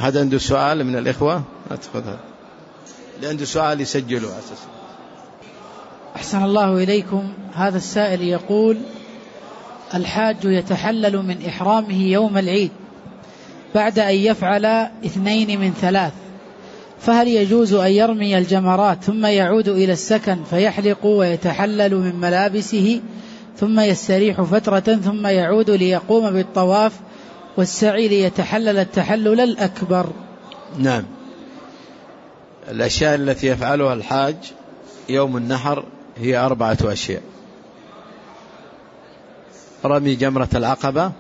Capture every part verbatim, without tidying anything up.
هذا عنده سؤال من الإخوة؟ أتفضل. اللي عنده سؤال يسجله أساسا. أحسن الله إليكم. هذا السائل يقول: الحاج يتحلل من إحرامه يوم العيد بعد أن يفعل اثنين من ثلاث، فهل يجوز أن يرمي الجمرات ثم يعود إلى السكن فيحلق ويتحلل من ملابسه ثم يستريح فترة ثم يعود ليقوم بالطواف والسعي ليتحلل التحلل الأكبر؟ نعم. الأشياء التي يفعلها الحاج يوم النحر هي أربعة أشياء: رمي جمرة العقبة،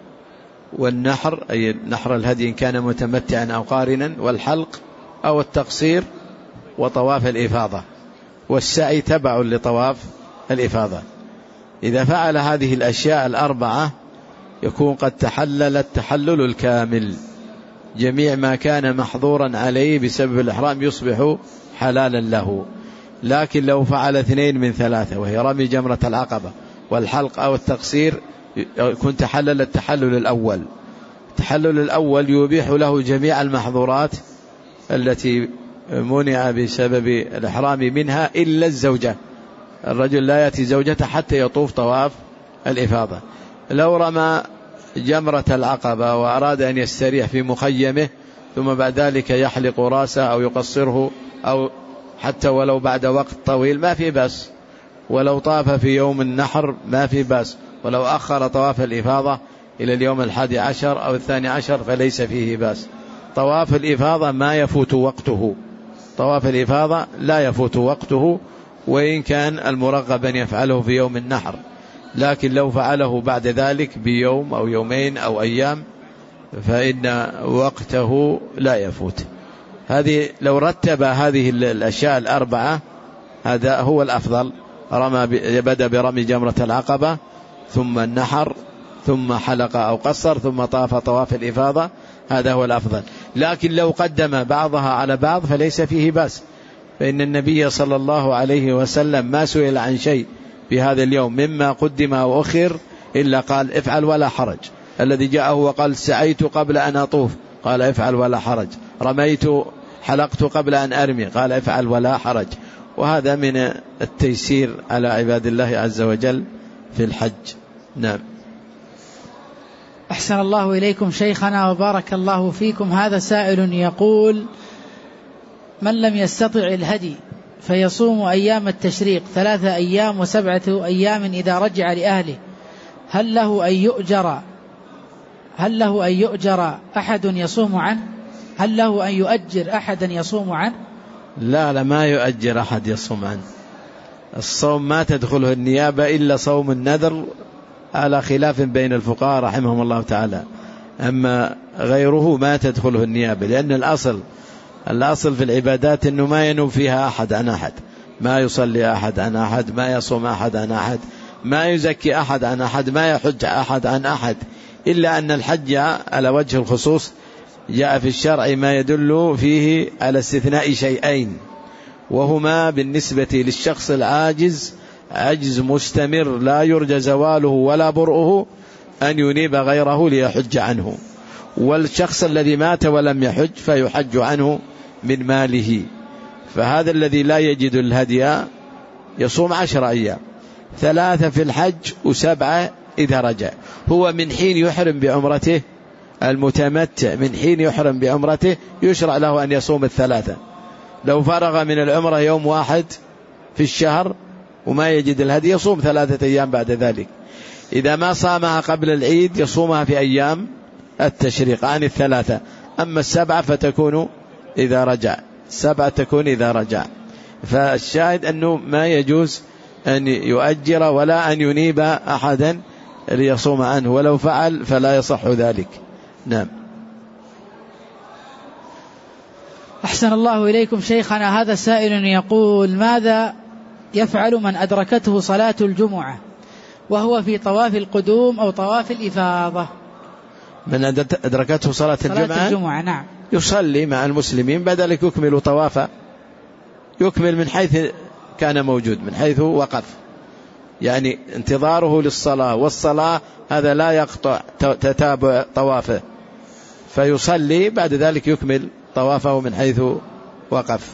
والنحر أي نحر الهدي إن كان متمتعا أو قارنا، والحلق أو التقصير، وطواف الإفاضة، والسعي تبع لطواف الإفاضة. إذا فعل هذه الأشياء الأربعة يكون قد تحلل التحلل الكامل، جميع ما كان محظورا عليه بسبب الإحرام يصبح حلالا له. لكن لو فعل اثنين من ثلاثة وهي رمي جمرة العقبة والحلق أو التقصير يكون تحلل التحلل الأول. التحلل الأول يبيح له جميع المحظورات التي منع بسبب الإحرام منها إلا الزوجة. الرجل لا يأتي زوجته حتى يطوف طواف الإفاضة. لو رمى جمرة العقبة وأراد أن يستريح في مخيمه ثم بعد ذلك يحلق راسه أو يقصره أو حتى ولو بعد وقت طويل ما في بأس، ولو طاف في يوم النحر ما في بأس، ولو أخر طواف الإفاضة إلى اليوم الحادي عشر أو الثاني عشر فليس فيه بأس. طواف الإفاضة ما يفوت وقته، طواف الإفاضة لا يفوت وقته وإن كان المرغب أن يفعله في يوم النحر، لكن لو فعله بعد ذلك بيوم أو يومين أو أيام فإن وقته لا يفوت. هذه لو رتب هذه الأشياء الأربعة هذا هو الأفضل. رمى بدأ برمي جمرة العقبة ثم النحر ثم حلق أو قصر ثم طاف طواف الإفاضة، هذا هو الأفضل. لكن لو قدم بعضها على بعض فليس فيه بأس، فإن النبي صلى الله عليه وسلم ما سئل عن شيء في هذا اليوم مما قدم أو أخر إلا قال افعل ولا حرج. الذي جاءه وقال سعيت قبل أن أطوف قال افعل ولا حرج، رميت حلقت قبل أن أرمي قال افعل ولا حرج. وهذا من التيسير على عباد الله عز وجل في الحج. نعم. أحسن الله إليكم شيخنا وبارك الله فيكم. هذا سائل يقول: من لم يستطع الهدي فيصوم أيام التشريق ثلاثة أيام وسبعة أيام إذا رجع لأهله، هل له أن يؤجر هل له أن يؤجر أحد يصوم عنه؟ هل له أن يؤجر أحدا يصوم عنه؟ لا لا ما يؤجر أحد يصوم عنه. الصوم ما تدخله النيابة إلا صوم النذر على خلاف بين الفقهاء رحمهم الله تعالى، أما غيره ما تدخله النيابة، لأن الأصل الأصل في العبادات أنه ما ينوب فيها أحد عن أحد، ما يصلي أحد عن أحد، ما يصوم أحد عن أحد، ما يزكي أحد عن أحد، ما يحج أحد عن أحد، إلا أن الحج على وجه الخصوص جاء في الشرع ما يدل فيه على استثناء شيئين، وهما بالنسبة للشخص العاجز عجز مستمر لا يرجى زواله ولا برؤه أن ينيب غيره ليحج عنه، والشخص الذي مات ولم يحج فيحج عنه من ماله. فهذا الذي لا يجد الهدي يصوم عشر أيام، ثلاثة في الحج وسبعة إذا رجع. هو من حين يحرم بعمرته المتمتع من حين يحرم بعمرته يشرع له أن يصوم الثلاثة. لو فرغ من العمرة يوم واحد في الشهر وما يجد الهدي يصوم ثلاثة أيام بعد ذلك. إذا ما صامها قبل العيد يصومها في أيام التشريق عن الثلاثة. أما السبعة فتكون إذا رجع، السبعة تكون إذا رجع. فالشاهد أنه ما يجوز أن يؤجر ولا أن ينيب أحدا ليصوم عنه، ولو فعل فلا يصح ذلك. نعم. أحسن الله إليكم شيخنا. هذا سائل يقول: ماذا يفعل من أدركته صلاة الجمعة وهو في طواف القدوم أو طواف الإفاضة؟ من أدركته صلاة الجمعة, صلاة الجمعة نعم. يصلي مع المسلمين بدل يكمل طوافا، يكمل من حيث كان موجود، من حيث وقف، يعني انتظاره للصلاة، والصلاة هذا لا يقطع تتابع طوافه، فيصلي بعد ذلك يكمل طوافه من حيث وقف.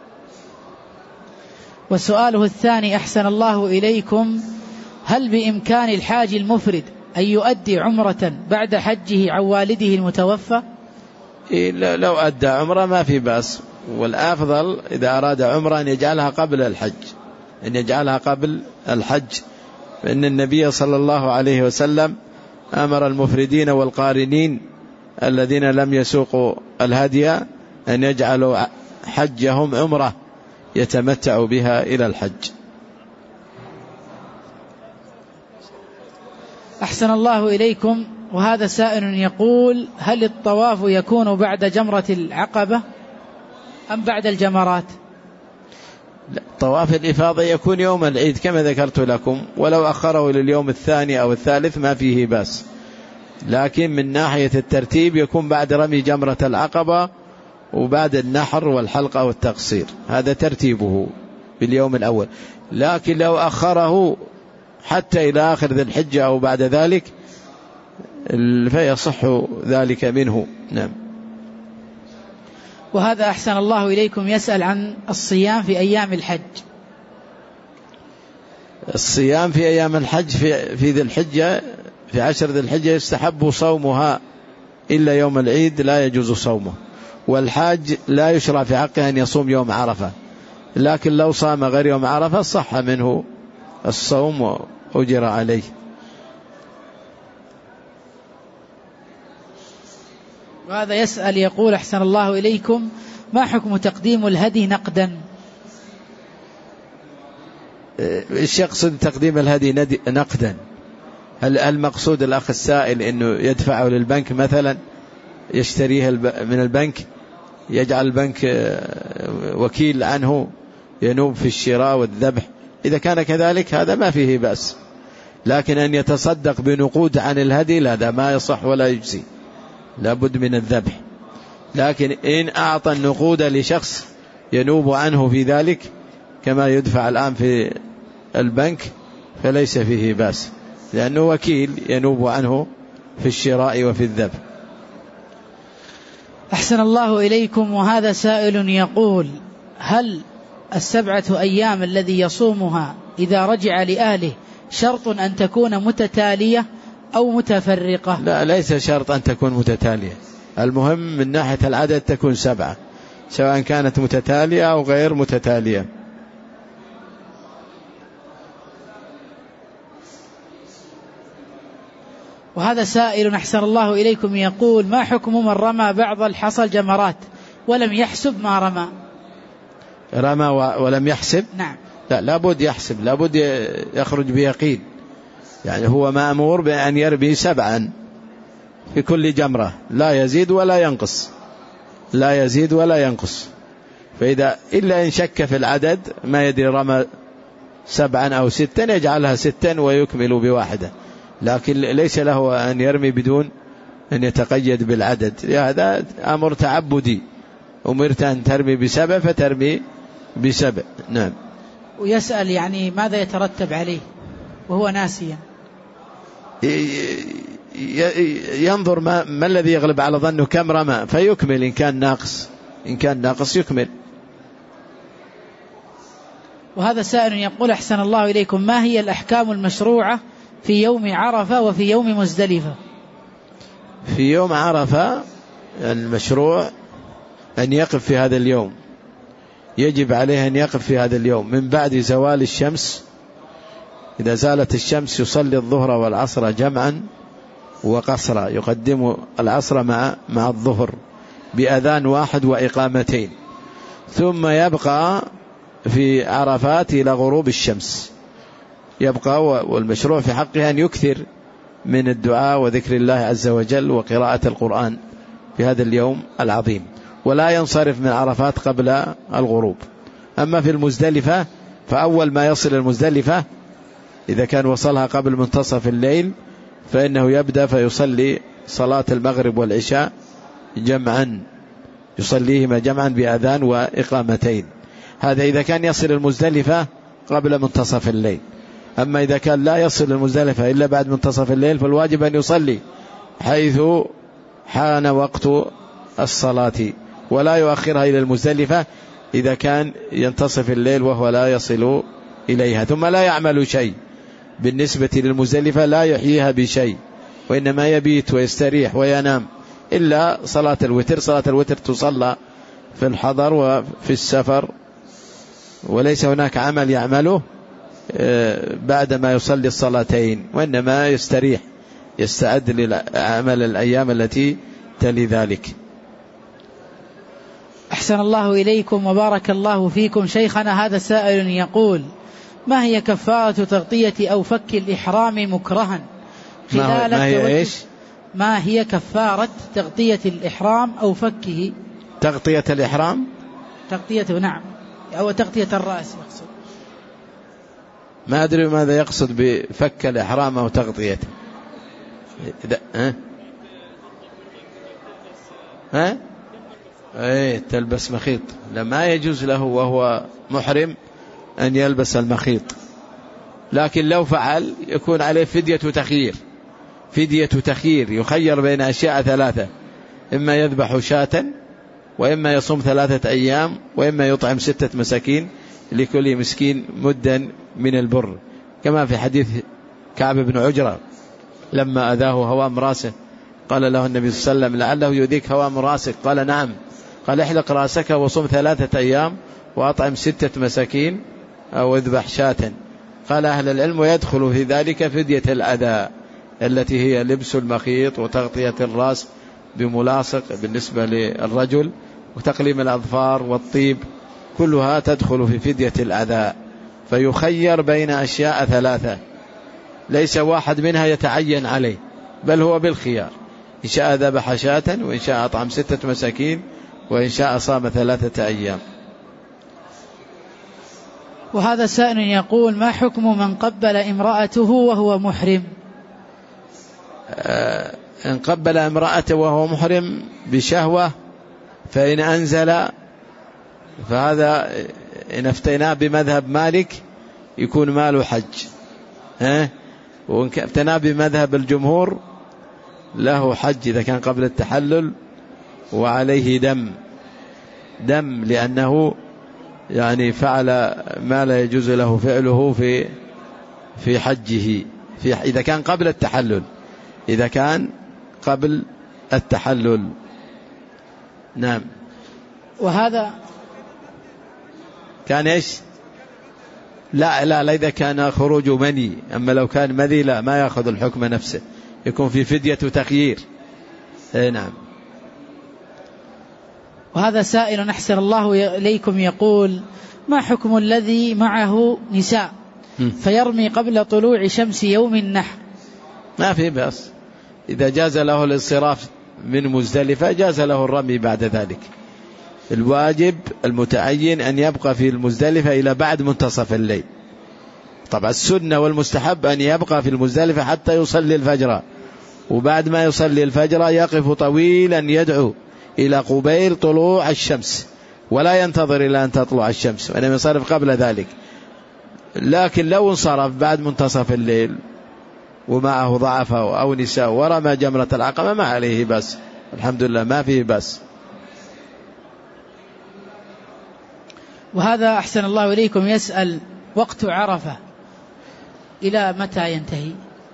وسؤاله الثاني أحسن الله إليكم: هل بإمكان الحاج المفرد أن يؤدي عمرة بعد حجه عن والده المتوفى؟ لو أدى عمرة ما في بأس، والأفضل إذا أراد عمرة أن يجعلها قبل الحج، أن يجعلها قبل الحج، فإن النبي صلى الله عليه وسلم أمر المفردين والقارنين الذين لم يسوقوا الهدي أن يجعلوا حجهم عمرة يتمتع بها إلى الحج. أحسن الله إليكم. وهذا سائل يقول: هل الطواف يكون بعد جمرة العقبة أم بعد الجمرات؟ طواف الإفاضة يكون يوم العيد كما ذكرت لكم، ولو أخره لليوم الثاني أو الثالث ما فيه بأس، لكن من ناحية الترتيب يكون بعد رمي جمرة العقبة وبعد النحر والحلقة والتقصير، هذا ترتيبه باليوم الأول. لكن لو أخره حتى إلى آخر ذي الحجة أو بعد ذلك فيصح ذلك منه. نعم. وهذا أحسن الله إليكم يسأل عن الصيام في أيام الحج. الصيام في أيام الحج في, في ذي الحجة، في عشر ذي الحجة يستحب صومها، إلا يوم العيد لا يجوز صومه. والحاج لا يشرع في حقه أن يصوم يوم عرفة، لكن لو صام غير يوم عرفة صح منه الصوم وأجر عليه. وهذا يسأل يقول: أحسن الله إليكم، ما حكم تقديم الهدي نقدا؟ إيش يقصد تقديم الهدي نقدا؟ هل المقصود الأخ السائل أنه يدفعه للبنك مثلا، يشتريه من البنك، يجعل البنك وكيل عنه ينوب في الشراء والذبح؟ إذا كان كذلك هذا ما فيه بأس، لكن أن يتصدق بنقود عن الهدي لا، هذا ما يصح ولا يجزي، لابد من الذبح. لكن إن أعطى النقود لشخص ينوب عنه في ذلك كما يدفع الآن في البنك فليس فيه بأس، لأنه وكيل ينوب عنه في الشراء وفي الذبح. أحسن الله إليكم. وهذا سائل يقول: هل السبعة أيام الذي يصومها إذا رجع لأهله شرط أن تكون متتالية أو متفرقة؟ لا، ليس شرط أن تكون متتالية، المهم من ناحية العدد تكون سبعة، سواء كانت متتالية أو غير متتالية. وهذا سائل أحسن الله إليكم يقول: ما حكم من رمى بعض الحصى الجمرات ولم يحسب ما رمى؟ رمى ولم يحسب؟ نعم. لا، لابد يحسب، لابد يخرج بيقين، يعني هو مأمور بأن يرمي سبعا في كل جمرة، لا يزيد ولا ينقص، لا يزيد ولا ينقص. فإذا إلا إن شك في العدد ما يدري رمى سبعا أو ستا يجعلها ستا ويكمل بواحدة، لكن ليس له أن يرمي بدون أن يتقيد بالعدد، هذا أمر تعبدي، أمرت أن ترمي بسبع فترمي بسبع. نعم. ويسأل يعني ماذا يترتب عليه وهو ناسيا؟ ينظر ما, ما الذي يغلب على ظنه كم رمى فيكمل، إن كان ناقص إن كان ناقص يكمل. وهذا سائل يقول: أحسن الله إليكم، ما هي الأحكام المشروعة في يوم عرفة وفي يوم مزدلفة؟ في يوم عرفة المشروع أن يقف في هذا اليوم، يجب عليه أن يقف في هذا اليوم من بعد زوال الشمس. إذا زالت الشمس يصلي الظهر والعصر جمعا وقصرا، يقدم العصر مع مع الظهر بأذان واحد وإقامتين، ثم يبقى في عرفات إلى غروب الشمس، يبقى. والمشروع في حقه أن يكثر من الدعاء وذكر الله عز وجل وقراءة القرآن في هذا اليوم العظيم، ولا ينصرف من عرفات قبل الغروب. أما في المزدلفة فأول ما يصل المزدلفة إذا كان وصلها قبل منتصف الليل فإنه يبدأ فيصلي صلاة المغرب والعشاء جمعا، يصليهما جمعا بأذان وإقامتين، هذا إذا كان يصل المزدلفة قبل منتصف الليل. أما إذا كان لا يصل المزدلفة إلا بعد منتصف الليل فالواجب أن يصلي حيث حان وقت الصلاة، ولا يؤخرها إلى المزدلفة إذا كان ينتصف الليل وهو لا يصل إليها. ثم لا يعمل شيء بالنسبة للمزدلفة، لا يحييها بشيء، وإنما يبيت ويستريح وينام إلا صلاة الوتر. صلاة الوتر تصلى في الحضر وفي السفر، وليس هناك عمل يعمله بعدما يصلي الصلاتين، وإنما يستريح يستعد لعمل الأيام التي تلي ذلك. أحسن الله إليكم وبارك الله فيكم. شيخنا هذا سائل يقول: ما هي كفارة تغطية أو فك الإحرام مكرها خلال ما هي إيش؟ ما هي كفارة تغطية الإحرام أو فكه؟ تغطية الإحرام، تغطيته نعم، أو تغطية الرأس يقصد. ما أدري ماذا يقصد بفك الإحرام أو تغطيته. ها ها ايه تلبس مخيط، لما يجوز له وهو محرم أن يلبس المخيط، لكن لو فعل يكون عليه فدية تخيير. فدية تخيير يخير بين أشياء ثلاثة: إما يذبح شاة، وإما يصوم ثلاثة أيام، وإما يطعم ستة مساكين لكل مسكين مدا من البر، كما في حديث كعب بن عجرة لما أذاه هوام راسه قال له النبي صلى الله عليه وسلم: لعله يؤذيك هوام راسك. قال: نعم. قال: احلق راسك وصوم ثلاثة أيام وأطعم ستة مساكين أو اذبح شاة. قال أهل العلم: ويدخل في ذلك فدية الأذى التي هي لبس المخيط وتغطية الرأس بملاصق بالنسبة للرجل وتقليم الأظفار والطيب، كلها تدخل في فدية الأذى. فيخير بين أشياء ثلاثة، ليس واحد منها يتعين عليه، بل هو بالخيار: إن شاء ذبح شاة، وإن شاء أطعم ستة مساكين، وإن شاء صام ثلاثة أيام. وهذا سائل يقول: ما حكم من قبل امرأته وهو محرم؟ آه إن قبل امرأته وهو محرم بشهوة فإن أنزل، فهذا إن افتيناه بمذهب مالك يكون ماله حج، ها؟ وإن افتيناه بمذهب الجمهور له حج إذا كان قبل التحلل، وعليه دم دم لأنه يعني فعل ما لا يجوز له فعله في في حجه في إذا كان قبل التحلل إذا كان قبل التحلل. نعم. وهذا كان إيش؟ لا لا لا إذا كان خروج مني، أما لو كان مذي لا، ما يأخذ الحكم نفسه، يكون في فدية تخيير. اي نعم. وهذا سائل أحسن الله إليكم يقول: ما حكم الذي معه نساء فيرمي قبل طلوع شمس يوم النحر؟ ما في بأس، إذا جاز له الانصراف من مزدلفة جاز له الرمي بعد ذلك. الواجب المتعين أن يبقى في المزدلفة إلى بعد منتصف الليل. طبعا السنة والمستحب أن يبقى في المزدلفة حتى يصلي الفجر، وبعد ما يصلي الفجر يقف طويلا يدعو إلى قبيل طلوع الشمس، ولا ينتظر إلى أن تطلع الشمس، وإنما ينصرف قبل ذلك. لكن لو انصرف بعد منتصف الليل ومعه ضعفه أو نساء ورمى جمرة العقبة ما عليه بس، الحمد لله ما فيه بس. وهذا أحسن الله إليكم يسأل: وقت عرفة إلى متى ينتهي؟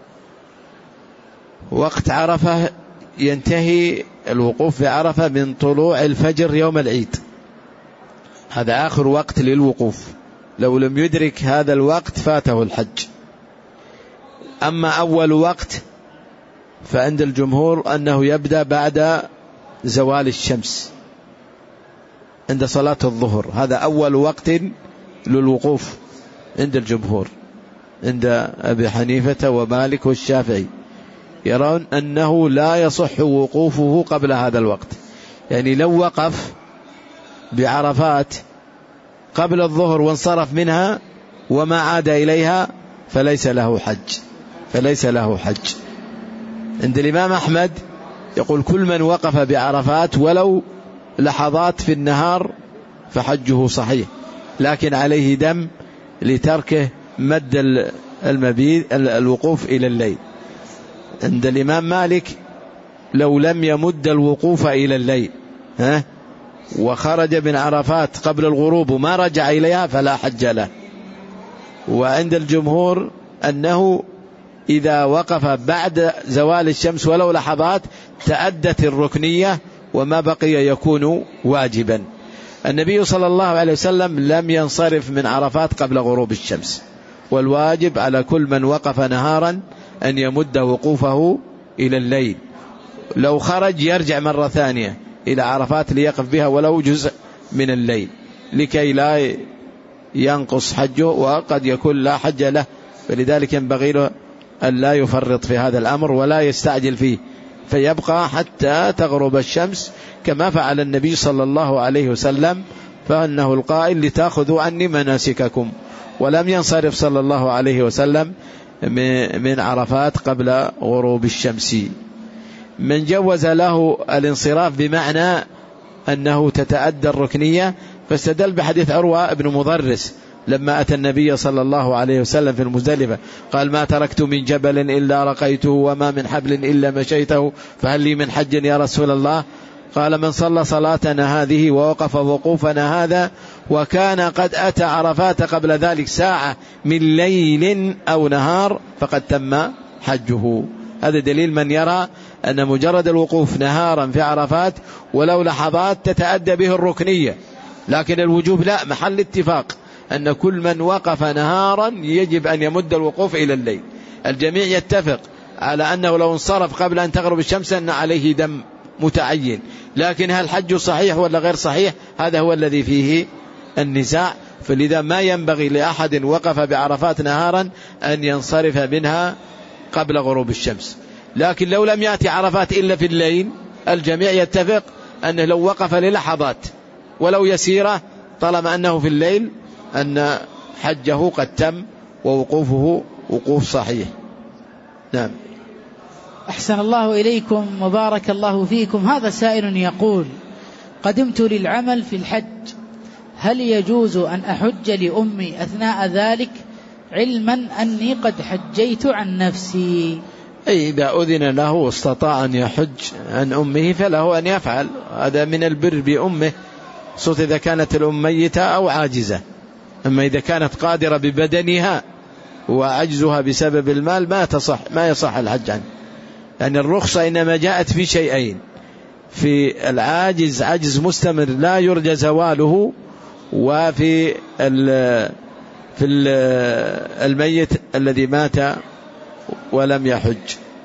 وقت عرفة ينتهي الوقوف بعرفة من طلوع الفجر يوم العيد، هذا آخر وقت للوقوف، لو لم يدرك هذا الوقت فاته الحج. أما أول وقت فعند الجمهور أنه يبدأ بعد زوال الشمس عند صلاة الظهر، هذا أول وقت للوقوف عند الجمهور، عند أبي حنيفة ومالك والشافعي يرون أنه لا يصح وقوفه قبل هذا الوقت. يعني لو وقف بعرفات قبل الظهر وانصرف منها وما عاد إليها فليس له حج فليس له حج. عند الإمام أحمد يقول: كل من وقف بعرفات ولو لحظات في النهار فحجه صحيح، لكن عليه دم لتركه مد المبيت الوقوف إلى الليل. عند الإمام مالك لو لم يمد الوقوف إلى الليل ها وخرج من عرفات قبل الغروب وما رجع إليها فلا حج له. وعند الجمهور أنه إذا وقف بعد زوال الشمس ولو لحظات تأدت الركنية وما بقي يكون واجبا. النبي صلى الله عليه وسلم لم ينصرف من عرفات قبل غروب الشمس، والواجب على كل من وقف نهارا أن يمد وقوفه إلى الليل. لو خرج يرجع مرة ثانية إلى عرفات ليقف بها ولو جزء من الليل لكي لا ينقص حجه وقد يكون لا حج له. فلذلك ينبغي له أن لا يفرط في هذا الأمر ولا يستعجل فيه، فيبقى حتى تغرب الشمس كما فعل النبي صلى الله عليه وسلم، فأنه القائل لتأخذوا عني مناسككم، ولم ينصرف صلى الله عليه وسلم من عرفات قبل غروب الشمس. من جوز له الانصراف بمعنى أنه تتأدى الركنية فاستدل بحديث عروة بن مضرس لما أتى النبي صلى الله عليه وسلم في المزدلفة قال ما تركت من جبل إلا رقيته وما من حبل إلا مشيته فهل لي من حج يا رسول الله؟ قال من صلى صلاتنا هذه ووقف وقوفنا هذا وكان قد أتى عرفات قبل ذلك ساعة من ليل أو نهار فقد تم حجه. هذا دليل من يرى أن مجرد الوقوف نهارا في عرفات ولو لحظات تتأدى به الركنية، لكن الوجوب لا، محل اتفاق أن كل من وقف نهارا يجب أن يمد الوقوف إلى الليل. الجميع يتفق على أنه لو انصرف قبل أن تغرب الشمس أن عليه دم متعين، لكن هل حج صحيح ولا غير صحيح هذا هو الذي فيه النزاع. فلذا ما ينبغي لأحد وقف بعرفات نهارا أن ينصرف منها قبل غروب الشمس. لكن لو لم يأتي عرفات إلا في الليل الجميع يتفق أنه لو وقف للحظات ولو يسيرة طالما أنه في الليل أن حجه قد تم ووقوفه وقوف صحيح. نعم. أحسن الله إليكم وبارك الله فيكم. هذا سائل يقول قدمت للعمل في الحج، هل يجوز أن أحج لأمي أثناء ذلك علما أني قد حجيت عن نفسي؟ أي إذا أذن له واستطاع أن يحج عن أمه فله أن يفعل، هذا من البر بأمه، صوت إذا كانت الأم ميتة أو عاجزة. أما إذا كانت قادرة ببدنها وعجزها بسبب المال ما تصح ما يصح الحج عنه. يعني الرخصة إنما جاءت في شيئين: في العاجز عجز مستمر لا يرجى زواله، وفي في الميت الذي مات ولم يحج.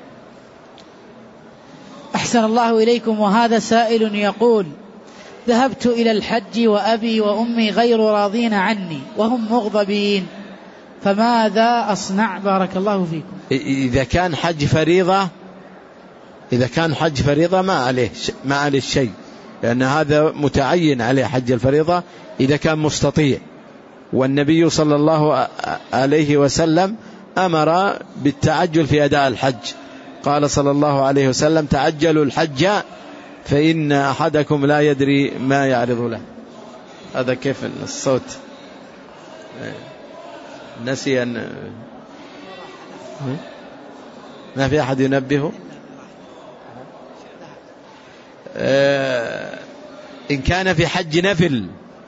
أحسن الله إليكم. وهذا سائل يقول ذهبت إلى الحج وأبي وأمي غير راضين عني وهم مغضبين، فماذا أصنع بارك الله فيكم؟ إذا كان حج فريضة إذا كان حج فريضة ما عليه ما عليه شيء، لأن هذا متعين عليه حج الفريضة إذا كان مستطيع. والنبي صلى الله عليه وسلم أمر بالتعجل في أداء الحج، قال صلى الله عليه وسلم تعجلوا الحج فإن أحدكم لا يدري ما يعرض له. هذا كيف الصوت نسي أن ما في أحد ينبهه. إن كان في حج نفل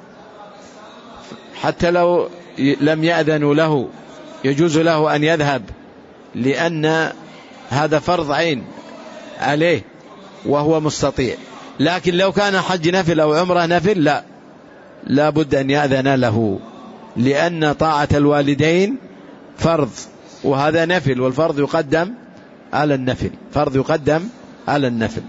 حتى لو لم يأذنوا له يجوز له أن يذهب، لأن هذا فرض عين عليه وهو مستطيع. لكن لو كان حج نفل أو عمره نفل لا لا بد أن يأذن له، لأن طاعة الوالدين فرض وهذا نفل، والفرض يقدم على النفل، فرض يقدم على النفل.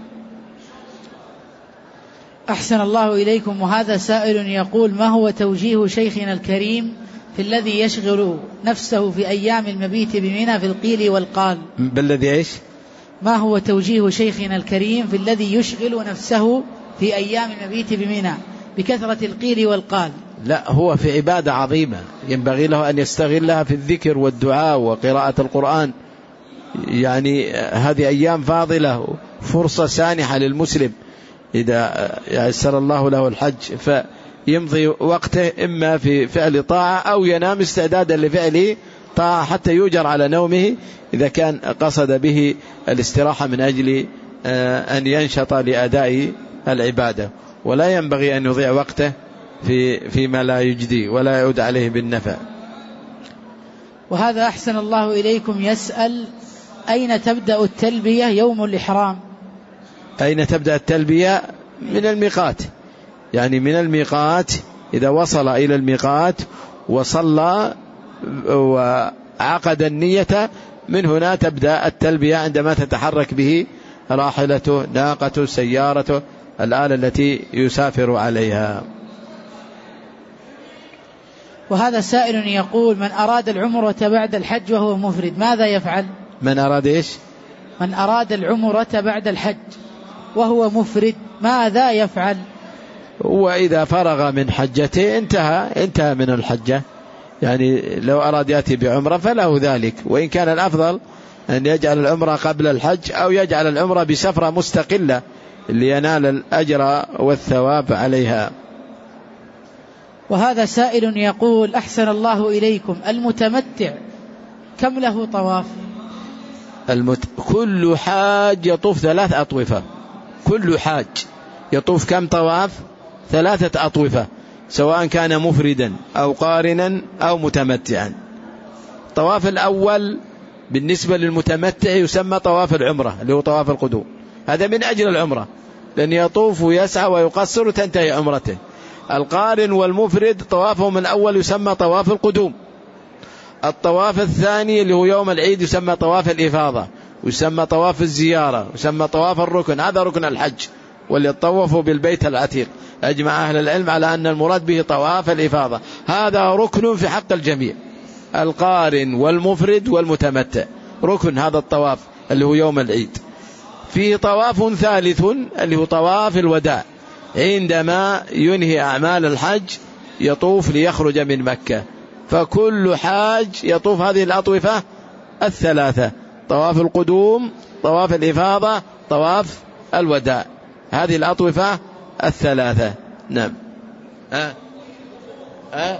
أحسن الله إليكم. وهذا سائل يقول ما هو توجيه شيخنا الكريم في الذي يشغل نفسه في أيام المبيت بمنى في القيل والقال؟ بالذي إيش؟ ما هو توجيه شيخنا الكريم في الذي يشغل نفسه في أيام المبيت بمنى بكثرة القيل والقال؟ لا، هو في عبادة عظيمة ينبغي له أن يستغلها في الذكر والدعاء وقراءة القرآن. يعني هذه أيام فاضلة، فرصة سانحة للمسلم إذا يسر الله له الحج، فيمضي وقته إما في فعل طاعة أو ينام استعدادا لفعل طاعة حتى يؤجر على نومه إذا كان قصد به الاستراحة من أجل أن ينشط لأداء العبادة، ولا ينبغي أن يضيع وقته في فيما لا يجدي ولا يعود عليه بالنفع. وهذا أحسن الله إليكم يسأل: أين تبدأ التلبية يوم الإحرام؟ أين تبدأ التلبية؟ من الميقات، يعني من الميقات، إذا وصل إلى الميقات وصلى وعقد النية، من هنا تبدأ التلبية عندما تتحرك به راحلته، ناقته، سيارته، الآلة التي يسافر عليها. وهذا سائل يقول: من أراد العمرة بعد الحج وهو مفرد ماذا يفعل؟ من أراد إيش؟ من أراد العمرة بعد الحج وهو مفرد ماذا يفعل؟ وإذا فرغ من حجته انتهى انتهى من الحجة، يعني لو أراد يأتي بعمرة فله ذلك، وإن كان الأفضل أن يجعل العمرة قبل الحج أو يجعل العمرة بسفرة مستقلة لينال الأجر والثواب عليها. وهذا سائل يقول: أحسن الله إليكم، المتمتع كم له طواف؟ المت... كل حاج يطوف ثلاث أطوفة، كل حاج يطوف كم طواف؟ ثلاثة أطوفة، سواء كان مفردا أو قارنا أو متمتعا. الطواف الأول بالنسبة للمتمتع يسمى طواف العمرة، اللي هو طواف القدوم، هذا من أجل العمرة، لأن يطوف ويسعى ويقصر وتنتهي عمرته. القارن والمفرد طوافهم الأول يسمى طواف القدوم. الطواف الثاني اللي هو يوم العيد يسمى طواف الإفاضة، ويسمى طواف الزيارة، ويسمى طواف الركن، هذا ركن الحج، وليطوفوا بالبيت العتيق. أجمع أهل العلم على أن المراد به طواف الإفاضة، هذا ركن في حق الجميع، القارن والمفرد والمتمتع، ركن هذا الطواف اللي هو يوم العيد. فيه طواف ثالث اللي هو طواف الوداع، عندما ينهي أعمال الحج يطوف ليخرج من مكة. فكل حاج يطوف هذه الأطوفة الثلاثة: طواف القدوم، طواف الإفاضة، طواف الوداع، هذه الأطوفة الثلاثة. نعم. أه؟ أه؟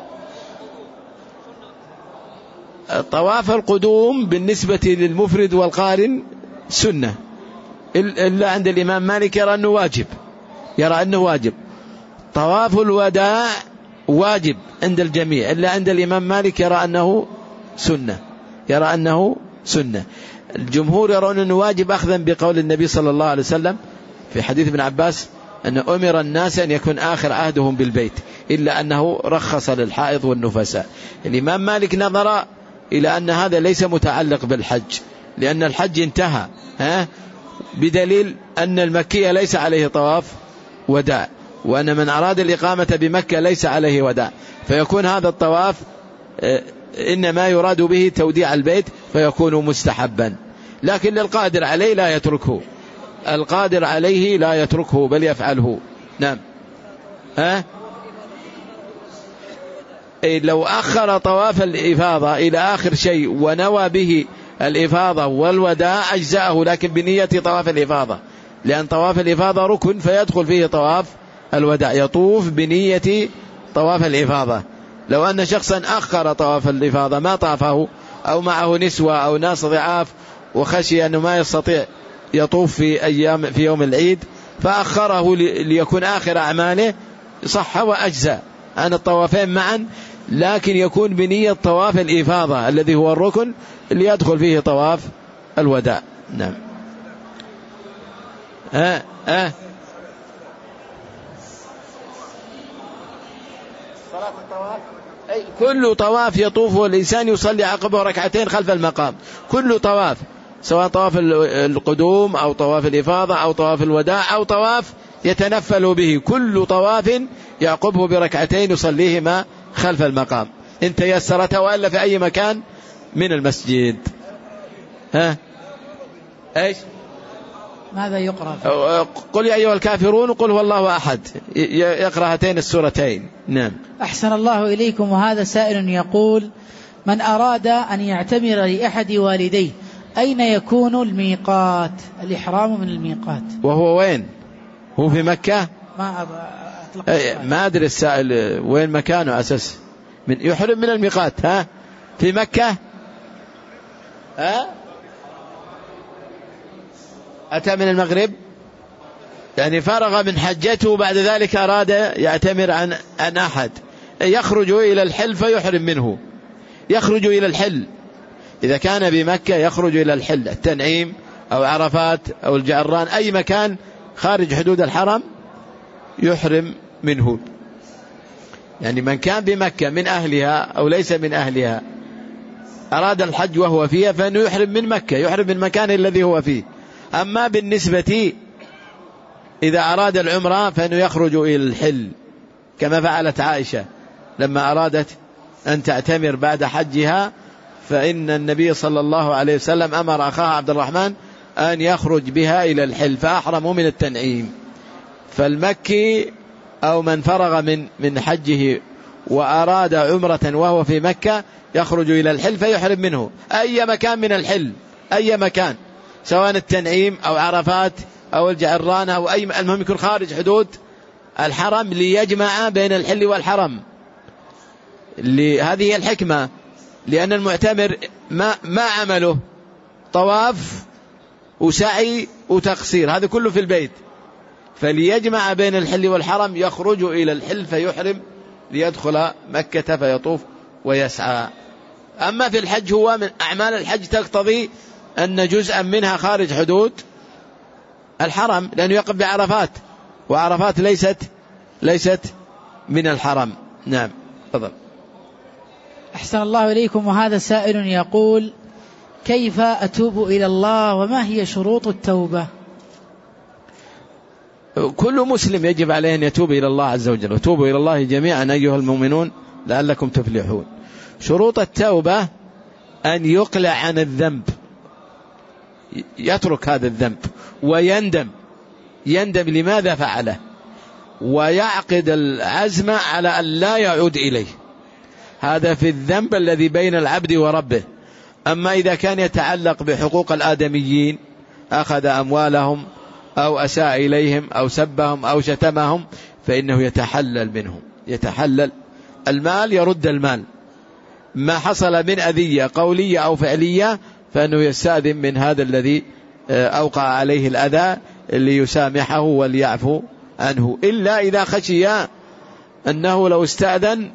طواف القدوم بالنسبة للمفرد والقارن سنة، إلا عند الإمام مالك يرى أنه واجب، يرى أنه واجب. طواف الوداع واجب عند الجميع، إلا عند الإمام مالك يرى أنه سنة، يرى أنه سنة. الجمهور يرون أنه واجب أخذا بقول النبي صلى الله عليه وسلم في حديث ابن عباس أن أمر الناس أن يكون آخر عهدهم بالبيت، إلا أنه رخص للحائض والنفساء. الإمام مالك نظر إلى أن هذا ليس متعلق بالحج، لأن الحج انتهى، ها، بدليل أن المكية ليس عليه طواف وداع، وأن من أراد الإقامة بمكة ليس عليه وداع، فيكون هذا الطواف إنما يراد به توديع البيت فيكون مستحبا. لكن للقادر عليه لا يتركه، القادر عليه لا يتركه بل يفعله. نعم. ها؟ لو أخر طواف الإفاضة إلى آخر شيء ونوى به الإفاضة والوداع أجزاءه، لكن بنية طواف الإفاضة، لأن طواف الإفاضة ركن فيدخل فيه طواف الوداع، يطوف بنية طواف الإفاضة. لو أن شخصا أخر طواف الإفاضة ما طافه، أو معه نسوة أو ناس ضعاف وخشي أنه ما يستطيع يطوف في أيام في يوم العيد فأخره ليكون آخر أعماله، صح وأجزاء عن الطوافين معا، لكن يكون بنية طواف الإفاضة الذي هو الركن اللي يدخل فيه طواف الوداع. نعم. آه آه صلاة الطواف، أي كل طواف يطوفه الإنسان يصلي عقبه ركعتين خلف المقام، كل طواف، سواء طواف القدوم أو طواف الإفاضة أو طواف الوداع أو طواف يتنفل به، كل طواف يعقبه بركعتين يصليهما خلف المقام إن تيسرت، وإلا في أي مكان من المسجد. ها ايش ماذا يقرأ؟ قل يا أيها الكافرون وقل هو الله أحد، يقرأ هاتين السورتين. نعم. أحسن الله إليكم. وهذا سائل يقول: من أراد أن يعتمر لأحد والديه أين يكون الميقات؟ الإحرام من الميقات وهو وين؟ هو في مكة؟ ما أطلق ما أدري السائل وين مكانه أساس، من يحرم من الميقات. ها في مكة؟ ها أتى من المغرب يعني فرغ من حجته بعد ذلك أراد يعتمر عن, عن أحد، يخرج إلى الحل فيحرم منه، يخرج إلى الحل. إذا كان بمكة يخرج إلى الحل، التنعيم أو عرفات أو الجعران، أي مكان خارج حدود الحرم يحرم منه. يعني من كان بمكة من أهلها أو ليس من أهلها أراد الحج وهو فيها فإنه يحرم من مكة، يحرم من المكان الذي هو فيه. أما بالنسبة إذا أراد العمرة فإنه يخرج إلى الحل، كما فعلت عائشة لما أرادت أن تعتمر بعد حجها، فإن النبي صلى الله عليه وسلم أمر أخاها عبد الرحمن أن يخرج بها إلى الحل فأحرموا من التنعيم. فالمكي أو من فرغ من من حجه وأراد عمرة وهو في مكة يخرج إلى الحل فيحرم منه أي مكان من الحل، أي مكان سواء التنعيم أو عرفات أو الجعران أو أي، المهم يكون خارج حدود الحرم ليجمع بين الحل والحرم. هذه هي الحكمة، لأن المعتمر ما, ما عمله طواف وسعي وتقصير، هذا كله في البيت، فليجمع بين الحل والحرم يخرج إلى الحل فيحرم ليدخل مكة فيطوف ويسعى. أما في الحج هو من أعمال الحج تقتضي أن جزءا منها خارج حدود الحرم، لأنه يقف بعرفات، وعرفات ليست ليست من الحرم. نعم تفضل. أحسن الله إليكم. وهذا سائل يقول: كيف أتوب إلى الله وما هي شروط التوبة؟ كل مسلم يجب عليه أن يتوب إلى الله عز وجل، وتوبوا إلى الله جميعا أيها المؤمنون لعلكم تفلحون. شروط التوبة أن يقلع عن الذنب، يترك هذا الذنب ويندم، يندم لماذا فعله، ويعقد العزم على أن لا يعود إليه. هذا في الذنب الذي بين العبد وربه. أما إذا كان يتعلق بحقوق الآدميين، أخذ أموالهم أو أساء إليهم أو سبهم أو شتمهم، فإنه يتحلل منهم، يتحلل المال، يرد المال. ما حصل من أذية قولية أو فعلية فإنه يستأذن من هذا الذي أوقع عليه الأذى ليسامحه وليعفو عنه، إلا إذا خشي أنه لو استأذن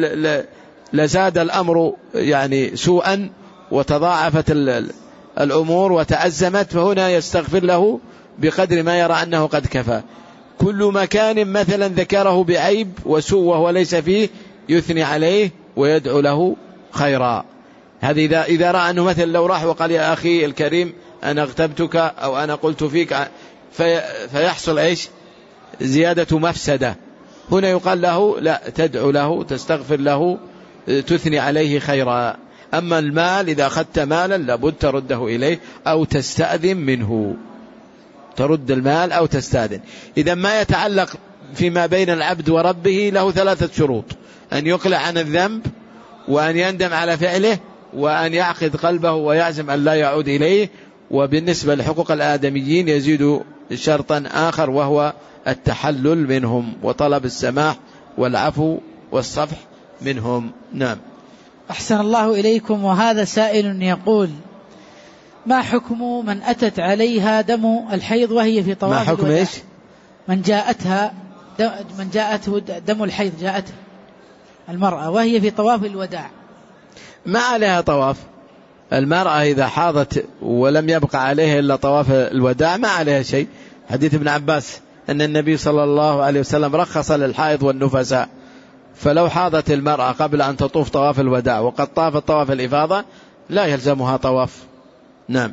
لزاد الأمر يعني سوءا وتضاعفت الأمور وتأزمت، فهنا يستغفر له بقدر ما يرى أنه قد كفى. كل مكان مثلا ذكره بعيب وسوء وهو ليس فيه يثني عليه ويدعو له خيرا. هذا إذا, إذا رأى أنه مثلا لو راح وقال: يا أخي الكريم أنا اغتبتك أو أنا قلت فيك، في فيحصل إيش؟ زيادة مفسدة. هنا يقال له: لا، تدعو له، تستغفر له، تثني عليه خيرا. أما المال إذا أخذت مالا لابد ترده إليه أو تستأذن منه، ترد المال أو تستأذن. إذا ما يتعلق فيما بين العبد وربه له ثلاثة شروط: أن يقلع عن الذنب، وأن يندم على فعله، وأن يعقد قلبه ويعزم أن لا يعود إليه. وبالنسبة لحقوق الآدميين يزيد شرطا آخر وهو التحلل منهم وطلب السماح والعفو والصفح منهم. نعم. أحسن الله إليكم. وهذا سائل يقول: ما حكم من أتت عليها دم الحيض وهي في طواف الوداع؟ ما حكم إيش؟ من جاءتها من جاءته دم الحيض، جاءتها المرأة وهي في طواف الوداع. ما عليها طواف. المرأة إذا حاضت ولم يبقى عليها إلا طواف الوداع ما عليها شيء. حديث ابن عباس أن النبي صلى الله عليه وسلم رخص للحائض والنفساء، فلو حاضت المرأة قبل أن تطوف طواف الوداع وقد طافت طواف الإفاضة لا يلزمها طواف. نعم.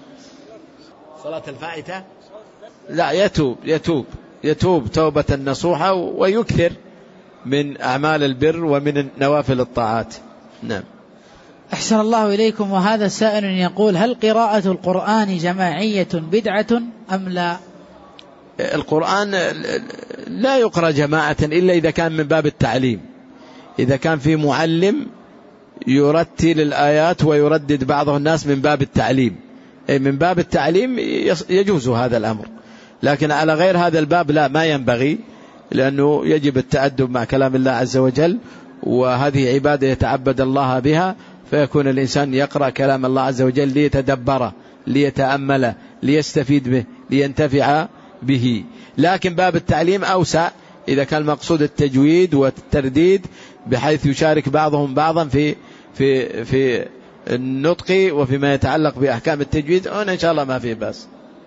صلاة الفائتة لا، يتوب يتوب يتوب توبة نصوحة ويكثر من أعمال البر ومن نوافل الطاعات. نعم. أحسن الله إليكم. وهذا سائل يقول: هل قراءة القرآن جماعية بدعة أم لا؟ القرآن لا يقرأ جماعة إلا إذا كان من باب التعليم، إذا كان في معلم يرتل الآيات ويردد بعضه الناس من باب التعليم، أي من باب التعليم يجوز هذا الأمر. لكن على غير هذا الباب لا، ما ينبغي، لأنه يجب التأدب مع كلام الله عز وجل، وهذه عبادة يتعبد الله بها، فيكون الإنسان يقرأ كلام الله عز وجل ليتدبره، ليتأمله، ليستفيد به لينتفع به. لكن باب التعليم أوسع إذا كان المقصود التجويد والترديد بحيث يشارك بعضهم بعضا في في في النطق وفيما يتعلق بأحكام التجويد، هنا إن شاء الله ما فيه بأس.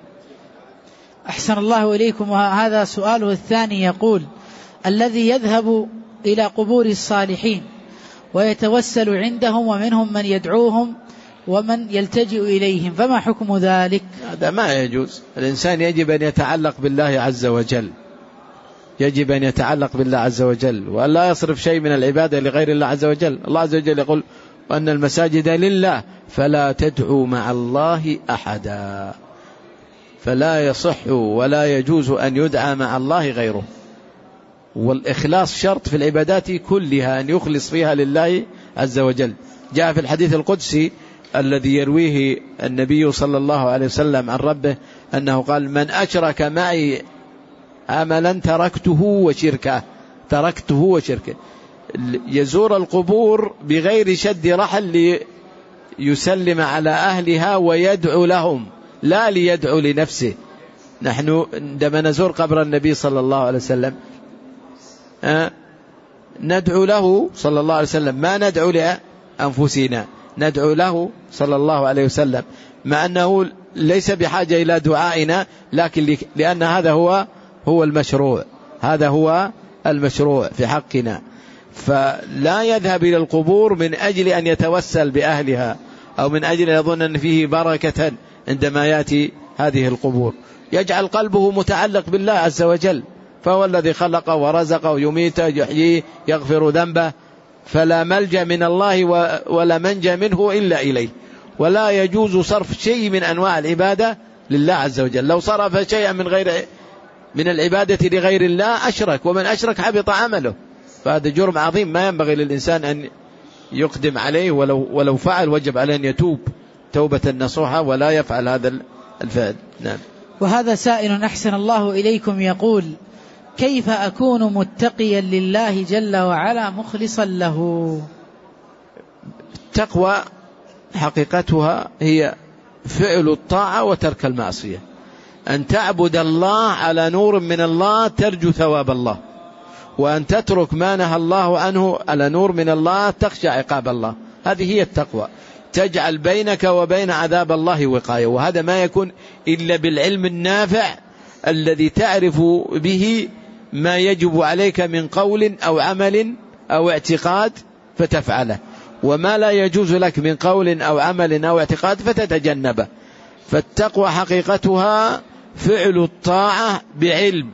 أحسن الله إليكم. وهذا سؤاله الثاني يقول: الذي يذهب إلى قبور الصالحين ويتوسل عندهم ومنهم من يدعوهم ومن يلتجئ إليهم، فما حكم ذلك؟ هذا ما يجوز. الإنسان يجب أن يتعلق بالله عز وجل، يجب أن يتعلق بالله عز وجل وأن لا يصرف شيء من العبادة لغير الله عز وجل. الله عز وجل يقول: وأن المساجد لله فلا تدعوا مع الله أحدا. فلا يصح ولا يجوز أن يدعى مع الله غيره. والإخلاص شرط في العبادات كلها، أن يخلص فيها لله عز وجل. جاء في الحديث القدسي الذي يرويه النبي صلى الله عليه وسلم عن ربه أنه قال: من أشرك معي عملا تركته وشركه تركته وشركه. يزور القبور بغير شد رحل ليسلم على أهلها ويدعو لهم، لا ليدعو لنفسه. نحن عندما نزور قبر النبي صلى الله عليه وسلم أه ندعو له صلى الله عليه وسلم، ما ندعو لأنفسنا، ندعو له صلى الله عليه وسلم، مع أنه ليس بحاجة إلى دعائنا، لكن لأن هذا هو هو المشروع، هذا هو المشروع في حقنا. فلا يذهب إلى القبور من أجل أن يتوسل بأهلها أو من أجل أن يظن أن فيه بركة عندما يأتي هذه القبور. يجعل قلبه متعلق بالله عز وجل، فهو الذي خلقه ورزقه ويميته يحييه يغفر ذنبه، فلا ملجأ من الله ولا منجى منه إلا إليه. ولا يجوز صرف شيء من أنواع العبادة لله عز وجل. لو صرف شيئا من غير من العبادة لغير الله أشرك، ومن أشرك حبط عمله. فهذا جرم عظيم ما ينبغي للإنسان أن يقدم عليه، ولو, ولو فعل وجب عليه أن يتوب توبة نصوحة ولا يفعل هذا الفعل. نعم. وهذا سائل أحسن الله إليكم يقول: كيف أكون متقيا لله جل وعلا مخلصا له؟ التقوى حقيقتها هي فعل الطاعة وترك المعصية، أن تعبد الله على نور من الله ترجو ثواب الله، وأن تترك ما نهى الله عنه على نور من الله تخشى عقاب الله. هذه هي التقوى، تجعل بينك وبين عذاب الله وقاية. وهذا ما يكون إلا بالعلم النافع الذي تعرف به ما يجب عليك من قول أو عمل أو اعتقاد فتفعله، وما لا يجوز لك من قول أو عمل أو اعتقاد فتتجنبه. فالتقوى حقيقتها فعل الطاعة بعلم،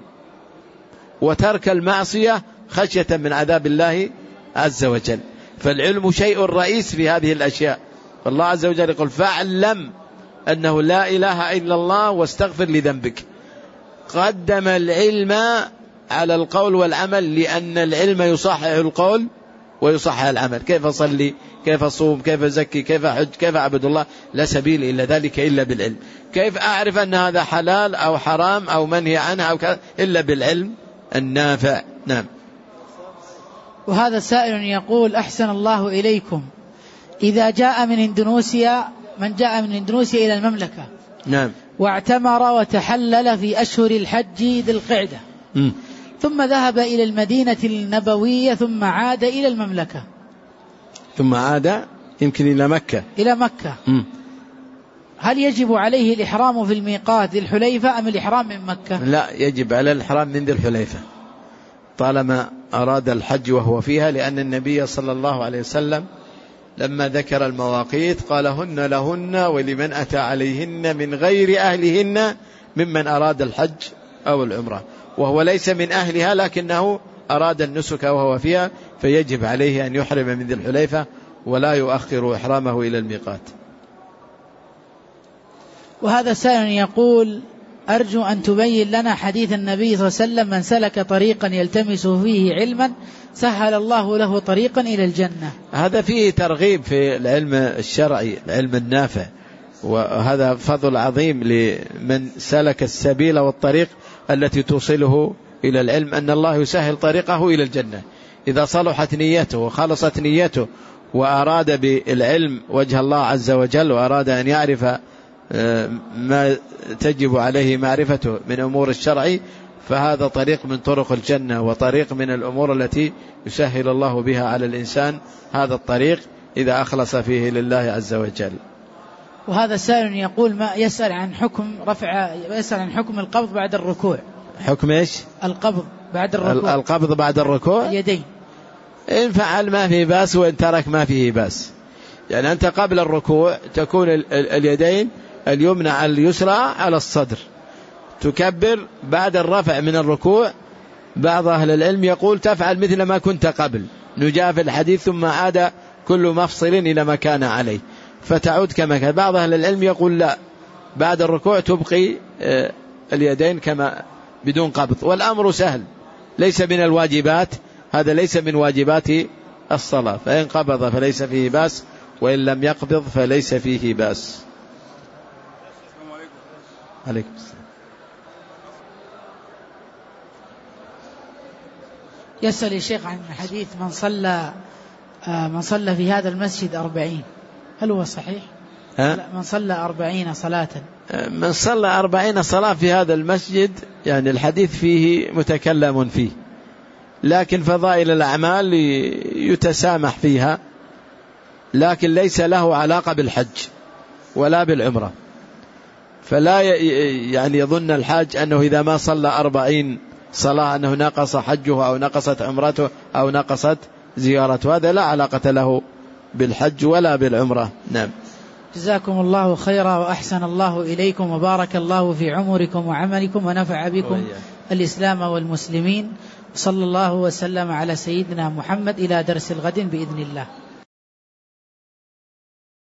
وترك المعصية خشية من عذاب الله عز وجل. فالعلم شيء رئيس في هذه الأشياء. فالله عز وجل يقول: فاعلم أنه لا إله إلا الله واستغفر لذنبك. قدم العلم على القول والعمل، لأن العلم يصحح القول ويصحح العمل. كيف أصلي، كيف أصوم، كيف أزكي، كيف أحج، كيف أعبد الله؟ لا سبيل إلا ذلك إلا بالعلم. كيف أعرف أن هذا حلال أو حرام أو منهي عنه أو كذا؟ إلا بالعلم النافع. نعم. وهذا سائل يقول: أحسن الله إليكم، إذا جاء من إندونيسيا من جاء من إندونيسيا إلى المملكة نعم واعتمر وتحلل في أشهر الحج ذي القعدة م. ثم ذهب إلى المدينة النبوية ثم عاد إلى المملكة ثم عاد يمكن إلى مكة إلى مكة م. هل يجب عليه الإحرام في الميقات ذي الحليفة أم الإحرام من مكة؟ لا، يجب على الإحرام من ذي الحليفة طالما أراد الحج وهو فيها، لأن النبي صلى الله عليه وسلم لما ذكر المواقيت قال: هن لهن ولمن أتى عليهن من غير أهلهن ممن أراد الحج أو العمرة. وهو ليس من أهلها لكنه أراد النسك وهو فيها، فيجب عليه أن يحرم من ذي الحليفة ولا يؤخر إحرامه إلى الميقات. وهذا سائل يقول: أرجو أن تبين لنا حديث النبي صلى الله عليه وسلم: من سلك طريقا يلتمس فيه علما سهل الله له طريقا إلى الجنة. هذا فيه ترغيب في العلم الشرعي، العلم النافع، وهذا فضل عظيم لمن سلك السبيل والطريق التي توصله إلى العلم، أن الله يسهل طريقه إلى الجنة إذا صلحت نيته وخلصت نيته وأراد بالعلم وجه الله عز وجل، وأراد أن يعرف ما تجب عليه معرفته من أمور الشرع، فهذا طريق من طرق الجنة وطريق من الأمور التي يسهل الله بها على الإنسان هذا الطريق إذا أخلص فيه لله عز وجل. وهذا سائل يقول ما يسأل عن حكم رفع يسأل عن حكم القبض بعد الركوع. حكم إيش؟ القبض بعد الركوع. القبض بعد الركوع اليدين، إن فعل ما فيه باس وإن ترك ما فيه باس. يعني أنت قبل الركوع تكون اليدين اليمنى على اليسرى على الصدر، تكبر بعد الرفع من الركوع. بعض أهل العلم يقول تفعل مثل ما كنت قبل، نجاف الحديث ثم عاد كل مفصل إلى ما كان عليه فتعود كما كان. بعض أهل العلم يقول لا، بعد الركوع تبقي اليدين كما بدون قبض، والأمر سهل ليس من الواجبات، هذا ليس من واجبات الصلاة، فإن قبض فليس فيه باس وإن لم يقبض فليس فيه باس. عليكم السلام. يسأل الشيخ عن حديث من صلى من صلى في هذا المسجد أربعين، هل هو صحيح؟ ها؟ من صلى أربعين صلاة من صلى أربعين صلاة في هذا المسجد، يعني الحديث فيه متكلم فيه، لكن فضائل الأعمال يتسامح فيها، لكن ليس له علاقة بالحج ولا بالعمرة. فلا يعني يظن الحاج أنه إذا ما صلى أربعين صلاة أنه نقص حجه أو نقصت عمرته أو نقصت زيارته، هذا لا علاقة له بالحج ولا بالعمرة. نعم. جزاكم الله خيرا وأحسن الله إليكم وبارك الله في عمركم وعملكم ونفع بكم الإسلام والمسلمين، صلى الله وسلم على سيدنا محمد. إلى درس الغد بإذن الله.